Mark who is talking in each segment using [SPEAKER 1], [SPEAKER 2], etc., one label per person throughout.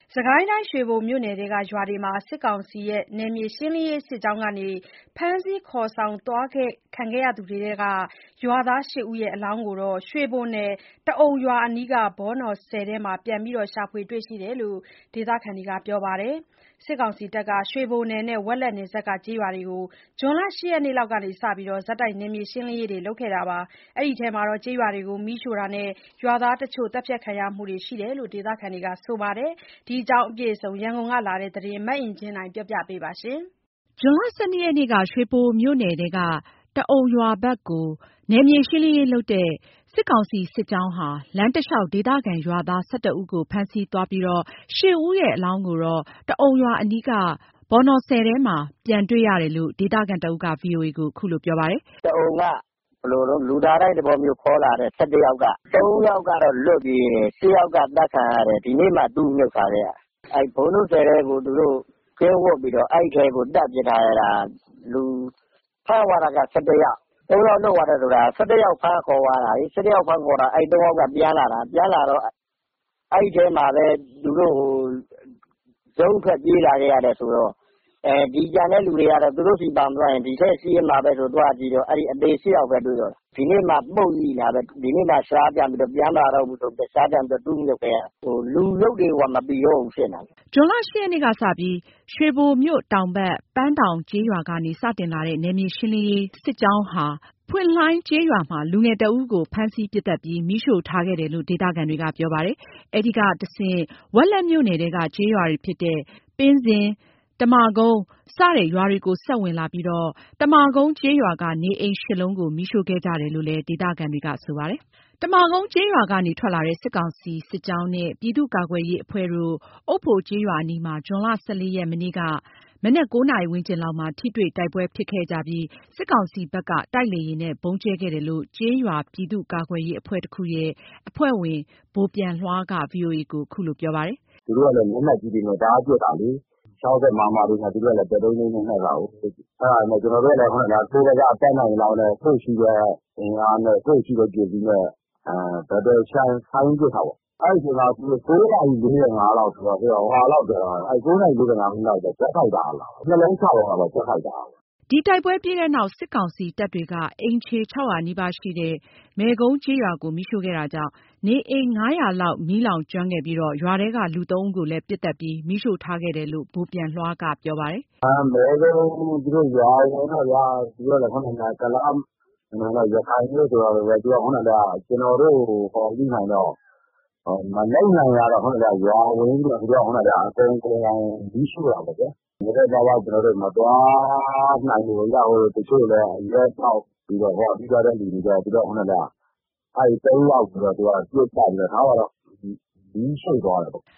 [SPEAKER 1] စစ်ကိုင်းတိုင်းရွှေဘိုမြို့နယ်ထဲကရွာတွေမှာစစ်ကောင်စီရဲ့နယ်မြေရှင်းလင်းရေးစစ်ကြောင်းကနေဖမ်းဆီးခေါ်ဆောင်သွားခံခဲ့ရသူတွေထဲကရွာသား 8 ဦးရဲ့အလောင်းကို ရွှေဘိုနယ်တအုံရွာအနီးကဘောနော်ဆည်ထဲမှာပြန်လည်ရှာဖွေတွေ့ရှိတယ်လို့ဒေသခံတွေကပြောပါတယ်။ စစ်ကောင်စီတပ်က ရွှေဘိုနယ်နဲ့ဝက်လက်နယ်စပ်ကကျေးရွာတွေကို ဇွန်လ 8 ရက်နေ့လောက်ကစပြီး ဆက်တိုက်နယ်မြေရှင်းလင်းရေးတွေလုပ်ခဲ့တာပါ။ အဲဒီထဲမှာကျေးရွာတွေကိုမီးရှို့တာနဲ့ရွာသားတချို့သတ်ဖြတ်ခံရမှုတွေရှိတယ်လို့ဒေသခံတွေကဆိုပါတယ်။ ဒီအကြောင်းအပြည့်အစုံရန်ကုန်ကလာတဲ့သတင်းမအင်ကြင်းနိုင်က ပြောပြပါမယ်။
[SPEAKER 2] ဇွန်လ ၁၂ ရက်နေ့က ရွှေဘိုမြို့နယ်ထဲက တအုံရွာဘက်ကို နယ်မြေရှင်းလင်းရေးလုပ်တဲ့ စစ်ကောင်စီစစ်ကြောင်းဟာ လမ်းတလျောက်ဒေသခံရွာသား ၁၁ ဦးကိုဖမ်းဆီးသွားပြီး 8 ဦးရဲ့အလောင်းကိုတော့ တအုံရွာအနီးက ဘော်နော်ဆည်ထဲမှာပြန်တွေ့ရတယ်လို့ ဒေသခံတဦးက VOA ကို အခုလိုပြောပါတယ်
[SPEAKER 3] ။ “တအုံကလူသားဒိုင်းသဘောမျိုးခေါ်လာတဲ့ ၁၁ ယောက်က ၃ ယောက်ကတော့လွတ်ပြေးတယ်။ ၈ ယောက်ကသတ်ခံရတယ်။ ဒီနေ့မှသူ့မြုပ်ထားခဲ့တာ။ အဲ့ဘောလုံးဆည်ထဲကိုသူတို့ကင်းဝတ်ပြီးတော့အဲ့ထဲကိုတပ်ပစ်ထားခဲ့တာ။ ဖမ်းသွားတာက ၁၁ ယောက်။ ၃ ယောက်လွတ်သွားတယ်ဆိုတာ ၁၁ ယောက်ဖမ်းခေါ်သွားတာလေ။ ၁၁ ယောက်ဖမ်းခေါ်တာ အဲ့ ၃ ယောက်ကပြန်လာတာ။ ပြန်လာတော့အဲ့ထဲမှာပဲသူတို့ရုန်းထွက်ပြေးလာခဲ့ရတယ်ဆိုတော့ဒီကျန်တဲ့လူတွေကတော့သူတို့ဆီပါမသွားရင်ဒီထက်ရှိဦးမှာပဲဆိုသွားကြည့်တော့အဲ့အသေ ၈ ယောက်ပဲတွေ့တော့တာ။ ဒီနေ့မှပုတ်မိတာပဲ။ ဒီနေ့မှရှာပြန်ပြီးတော့ပြန်မလာတော့ဘူးဆိုပြီးရှာပြန်ပြီးတော့တူးမြုပ်ခဲ့ရတာ။ လူရုပ်တွေမပြီးတော့ဘူးဖြစ်နေတာ
[SPEAKER 2] ။” ဇွန်လ 8 ရက်နေ့ကစပြီး ရွှေဘိုမြို့တောင်ဘက် ပန်းတောင်ကျေးရွာကနေစတင်လာတဲ့နယ်မြေရှင်းလင်းရေးစစ်ကြောင်းဟာ ဖွင့်လှိုင်းကျေးရွာမှာ လူငယ်တဦးကိုဖမ်းဆီးပစ်သတ်ပြီးမီးရှို့ထားခဲ့တယ်လို့ ဒေသခံတွေကပြောပါတယ်။ အဲဒီကတဆင့် ဝက်လက်မြို့နယ်ထဲကကျေးရွာတွေဖြစ်တဲ့ ပင်းဇင်၊ တမာကုန်း စတဲ့ရွာတွေကိုဆက်ဝင်လာပြီး တမာကုန်းကျေးရွာကနေအိမ် ၈ လုံးကိုမီးရှို့ခဲ့ကြတယ်လို့လည်း ဒေသခံတွေကဆိုပါတယ်။ တမာကုန်းကျေးရွာကနေထွက်လာတဲ့စစ်ကောင်စီစစ်ကြောင်းနဲ့ ပြည်သူ့ကာကွယ်ရေးအဖွဲ့တို့ အုတ်ဖိုကျေးရွာအနီးမှာ ဇွန်လ ၁၄ ရက် မနေ့က မနက် 9 နာရီဝန်းကျင်လောက်မှာ ထိတွေ့တိုက်ပွဲဖြစ်ခဲ့ကြပြီး စစ်ကောင်စီဘက်က တိုက်လေယာဉ်နဲ့ဗုံးကြဲခဲ့တယ်လို့ ကျေးရွာပြည်သူ့ကာကွယ်ရေးအဖွဲ့တခုရဲ့အဖွဲ့ဝင် ဗိုလ်ပြန်လွှားက VOA ကို အခုလိုပြောပါတယ်
[SPEAKER 4] ။ “သူတို့ကလည်းလက်နက်ကြီးတွေနဲ့တအားပစ်တာလေ။ 60 မမတွေနဲ့သူတို့ကလည်း 103 နဲ့နဲ့တာကိုး။ အဲ့ဒါနဲ့ကျွန်တော်တို့ကလည်းကိုယ့်ဘက်ကတတ်နိုင်သလောက်နဲ့ကိုယ့်ရှိတဲ့အင်အားနဲ့ကိုယ့်ရှိတဲ့ပစ္စည်းနဲ့တော်တော်စိုင်းပစ်တာပေါ့။ အဲ့ဒီအချိန်မှာ9 နာရီ 45 လောက်ဆိုတော့ 9 နာရီ 45 မိနစ်လောက်ကျတော့ဂျက်ဖိုက်တာလာတာ။ 2 လုံးချသွားတာပေါ့ဂျက်ဖိုက်တာက။ ”
[SPEAKER 2] ဒီတိုက်ပွဲပြီးတဲ့နောက် စစ်ကောင်စီတပ်တွေက အိမ်ခြေ 600 နီးပါးရှိတဲ့ မယ်ကုန်းကျေးရွာကိုမီးရှို့ခဲ့တာကြောင့် နေအိမ် ၅၀၀ လောက်မီးလောင်ကျွမ်းခဲ့ပြီး ရွာထဲကလူ 3 ဦးကိုလည်းပစ်သတ်ပြီးမီးရှို့ထားခဲ့တယ်လို့ ဗိုလ်ပြန်လွှားကပြောပါတယ်
[SPEAKER 4] ။ “မယ်ကုန်းသူတို့ရွာဝင်တော့ဗျာ။ သူတို့ကလည်းကုလားရခိုင်တို့ဆိုတော့လေကျွန်တော်တို့ဟောကြည့်နိုင်တော့မလုပ်နိုင်တာတော့ရွာဝင်ပြီးတော့သူတို့ကအကုန်မီးရှို့တာပေါ့ဗျာ။ ရဲရဲသားသားကျွန်တော်တို့မသွားနိုင်ဘူးဗျ။ တချို့လည်းအရက်သောက်ပြီးတော့ပြီးသွားတဲ့လူတွေကျတော့သူတို့အဲ့ 3 ယောက်ကိုတော့သူကပစ်သတ်ပြီးတော့ထားပါတော့မီးရှို့သွားတယ်ပေါ့။ ”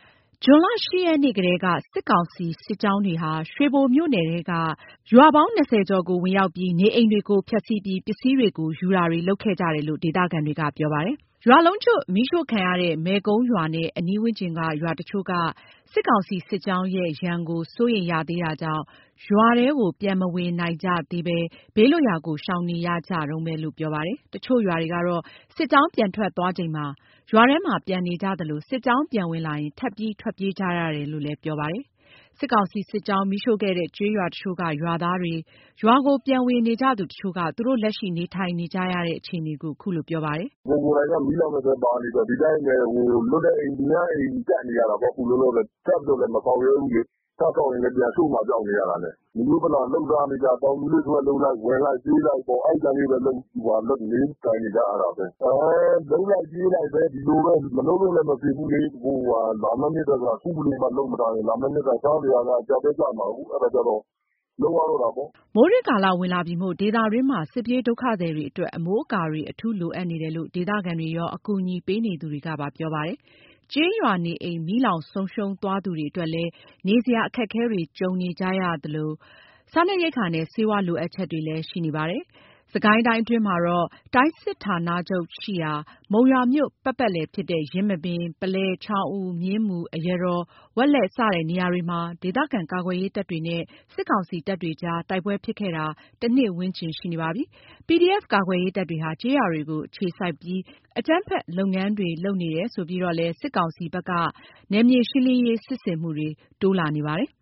[SPEAKER 2] ဇွန်လ 8 ရက်နေ့ကတည်းက စစ်ကောင်စီစစ်ကြောင်းတွေဟာ ရွှေဘိုမြို့နယ်ထဲက ရွာပေါင်း 20 ကျော်ကိုဝင်ရောက်ပြီး နေအိမ်တွေကိုဖျက်ဆီးပြီး ပစ္စည်းတွေကိုယူတာတွေလုပ်ခဲ့ကြတယ်လို့ ဒေသခံတွေကပြောပါတယ်။ ရွာလုံးကျွတ်မီးရှို့ခံရတဲ့ မယ်ကုန်းရွာနဲ့အနီးဝန်းကျင်က ရွာတချို့က စစ်ကောင်စီစစ်ကြောင်းရဲ့ရန်ကိုစိုးရိမ်ရသေးတာကြောင့် ရွာထဲကိုပြန်မဝင်နိုင်ကြသေးဘဲ ဘေးလွတ်ရာကိုရှောင်နေရကြတုန်းပဲလို့ပြောပါတယ်။ တချို့ရွာတွေကတော့ စစ်ကြောင်းပြန်ထွက်သွားချိန်မှာ ရွာထဲမှာပြန်နေကြသလို စစ်ကြောင်းပြန်ဝင်လာရင် ထပ်ပြီးထွက်ပြေးကြရတယ်လို့လည်းပြောပါတယ်။ စစ်ကောင်စီစစ်ကြောင်းမီးရှို့ခဲ့တဲ့ကျေးရွာတချို့ကရွာသားတွေ ရွာကိုပြန်ဝင်နေကြသူတချို့က သူတို့လက်ရှိနေထိုင်နေကြရတဲ့အခြေအနေကို အခုလိုပြောပါတယ်
[SPEAKER 5] ။ “ကိုယ်တိုင်ကမီးလောင်တဲ့ထဲပါနေတော့ဒီတိုင်းပဲလွတ်တဲ့အိမ်သူများအိမ်ကပ်နေရတာပေါ့အခုလောလောဆယ်ထပ်ပြီးတော့လည်းမဆောက်ရဲဘူးလေ။ ထပ်ဆောက်ရင်လည်းပြန်ရှို့မှာကြောက်နေရတာနဲ့။ လူမျိုးပလာလုပ်စားနေကြတောင်သူလေးဆွဲလုပ်လိုက်ဝင်လိုက်ပြေးလိုက်ပေါ့အဲ့ဒါလေးပဲလုပ်နေကိုင်နေကြရတာပဲ။ လုပ်လိုက်ပြေးလိုက်ပဲဒီလိုပဲမလုပ်လို့လည်းမဖြစ်ဘူးလေ။ လာမယ့်နှစ်ကအခုမလုပ်မထားရင်လာမယ့်နှစ်ကစားစရာကအကျပ်ပဲကျမှာကိုအဲ့ဒါကြတော့လုပ်ရတော့တာပေါ့။
[SPEAKER 2] ” မိုးတွင်းကာလဝင်လာပြီမို့ ဒေသတွင်းမှာ စစ်ပြေးဒုက္ခသည်တွေအတွက် အမိုးအကာတွေအထူးလိုအပ်နေတယ်လို့ ဒေသခံတွေရော အကူအညီပေးနေသူတွေကပါပြောပါတယ်။ ကျေးရွာနေအိမ်မီးလောင်ဆုံးရှုံးသွားသူတွေအတွက်လည်း နေစရာအခက်အခဲတွေကြုံနေကြရသလို စားနပ်ရိက္ခာနဲ့ ဆေးဝါးလိုအပ်ချက်တွေလည်းရှိနေပါတယ်။စစ်ကိုင်းတိုင်းအတွင်းမှာတော့ တိုင်းစစ်ဌာနချုပ်ရှိရာ မုံရွာမြို့ပတ်ပတ်လည်ဖြစ်တဲ့ ယင်းမာပင်၊ ပုလဲ၊ ချောင်းဦး၊ မြင်းမူ၊ အရာတော်၊ ဝက်လက် စတဲ့နေရာတွေမှာ ဒေသခံကာကွယ်ရေးတပ်တွေနဲ့ စစ်ကောင်စီတပ်တွေကြား တိုက်ပွဲဖြစ်ခဲ့တာ တစ်နှစ်ဝန်းကျင်ရှိနေပါပြီ။ PDF ကာကွယ်ရေးတပ်တွေဟာ ကျေးရွာတွေကို အခြေစိုက်ပြီး အကြမ်းဖက်လုပ်ငန်းတွေလုပ်နေတယ်ဆိုပြီးတော့လည်း စစ်ကောင်စီဘက်က နယ်မြေရှင်းလင်းရေးစစ်ဆင်မှုတွေ တိုးလာနေပါတယ်